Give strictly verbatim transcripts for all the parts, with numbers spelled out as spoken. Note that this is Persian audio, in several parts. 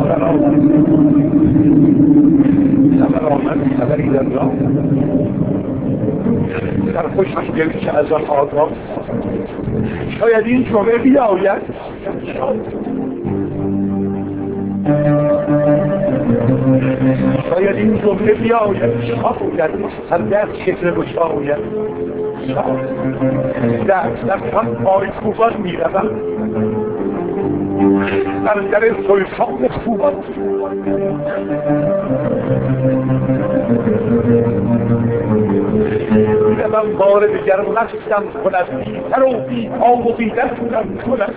خبر آمد خبری در راه در خوشش دل که از آن آگاه شاید این جمعه بیاید شاید این جمعه بیاید شاید صدق شکل گشاید در دستان پای خوبان می روم در در سلطان خوبان من بار دیگر مستم کند بیتر و بیتا و بیدر کند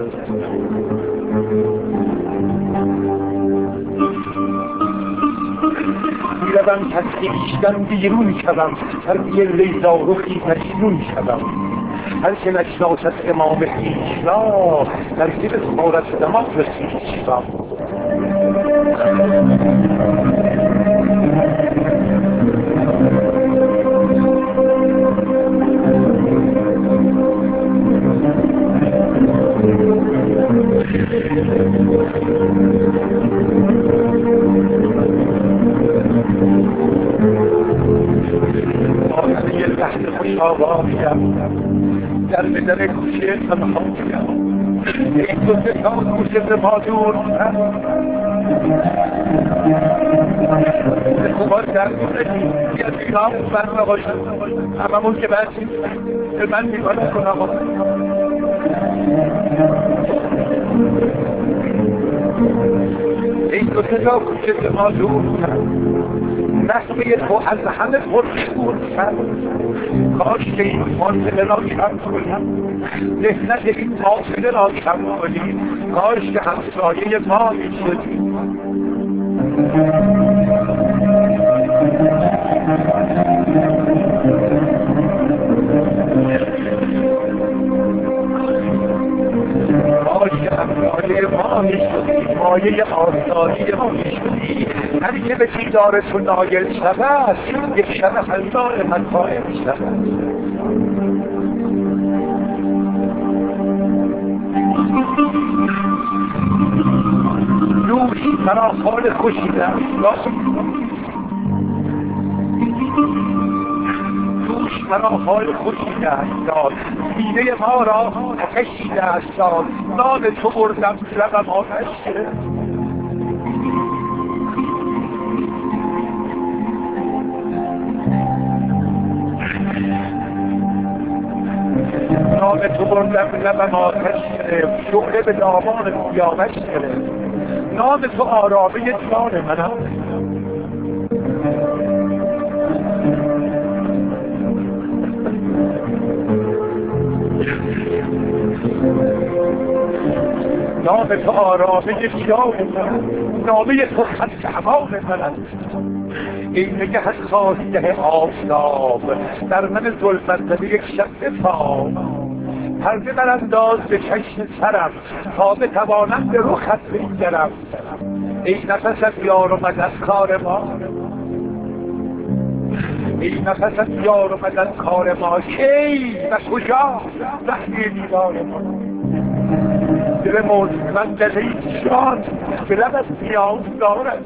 میروم تسکیشتن بیرون شدم تربیه لیزا رخی مجنون شدم هر که نشناسد امام خویش را در دل خارد دماغ خویش را آخری لحظه خوش آواریم در بدر کوچه تنها بیم یک دو سه تا کوچه به ما دور خوبان در کنیم یه دیگام برمه باشد هممون که بسیم به من میکنه کنم یک دو سه تا کوچه به ما دور نخمه تو از همه پرشور شد کاش که این فاصله را کم کنیم ذهنت این فاصله را کم کنیم کاش که همسایه ما می شدیم کاش که همسایه ما می شدیم مایه آسایی ما می شدیم هر که به دیدار تو نایل شود یک شب حلدار من قائم شود روحی مرا حال خوشی در روش مرا حال خوشی داد سینه ما را آتشی دست داد نام تو بردم لبم آتش گرفت نام تو بردم لبم آتش گرفت شعله به دامان سیاوش گرفت نام تو آرامه جان منم نام تو آرامه جان منم نامه تو خط امان منم این نگه از خواهیده آفتاب در من ظلمت زده یک شب خواب پرده در انداز به چشم سرم تا بتوانم به رخت بنگرم ای نفست یار اومد از کار ما ای نفست یار اومد از کار ما کی و کجا وقتی دیدار ما دل مطمئن دل جان به لبت نیاز دارد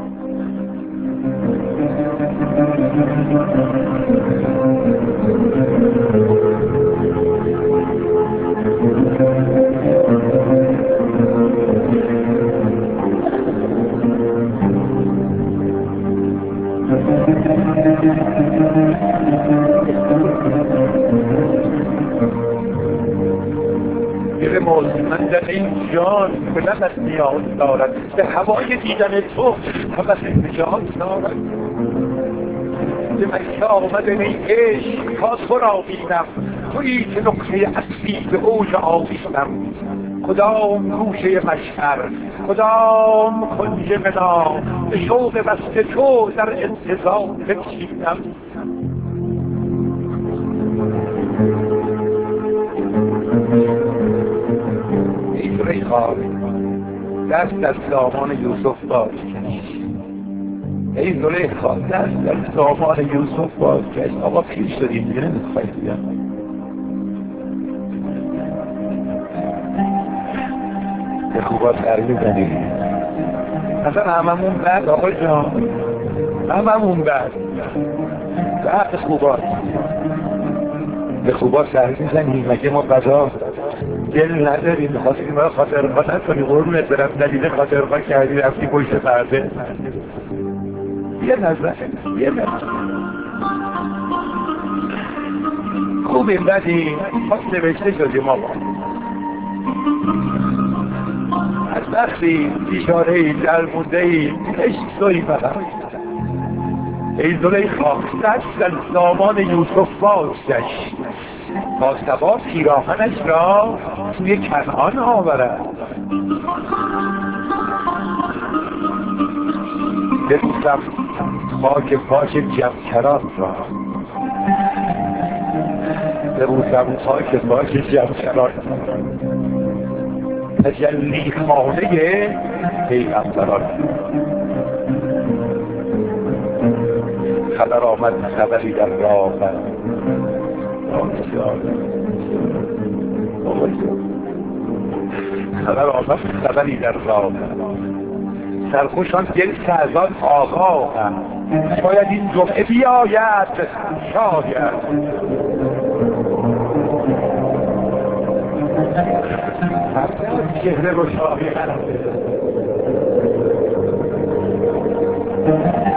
دل مطمئن این جان به لبت نیاز دارد به هوای دیدن تو هوس نجات دارد به مکه آمدن ای عشق تا تو را بینم تویی که نقطه اصلی به اوج آویختم کدام گوشه مشهر کدام کنج منا به شوق بسته تو در انتظار بنشینم ای زلیخا دست از دامان یوسف باز کش ای زلیخا دست از دامان یوسف باز کش آقا پیر شدیم دیگه نمیخوای دیگه به خوبات سر میزنی اصلا هممون بد آقا جان، هممون بد بعد خوبات به خوبات سر میزنیم. مگه ما بدا دل نداریم؟ میخواستیم ما خاطرخواه نکنی قربونت برم، ندیده خاطرخواه کردی رفتی پشت پرده. یه نظر یه نظر خوبیم بدیم خواست نوشته شدیم ما با از وقتی اشاره ای در مونده ای عشق سوی فقط ای زلیخا دست از دامان یوسف باز گشت با صبا پیراهنش را توی کنعان آورد. ببوسم خاک پاک جمکران را، ببوسم خاک پاک جمکران تجلی خانه پیغمبران. خبر آمد خبری در راه خبر آمد خبری در راه سرخوشان دل سازان آقا شاید این جمعه بیاید شاید چهره رو شاید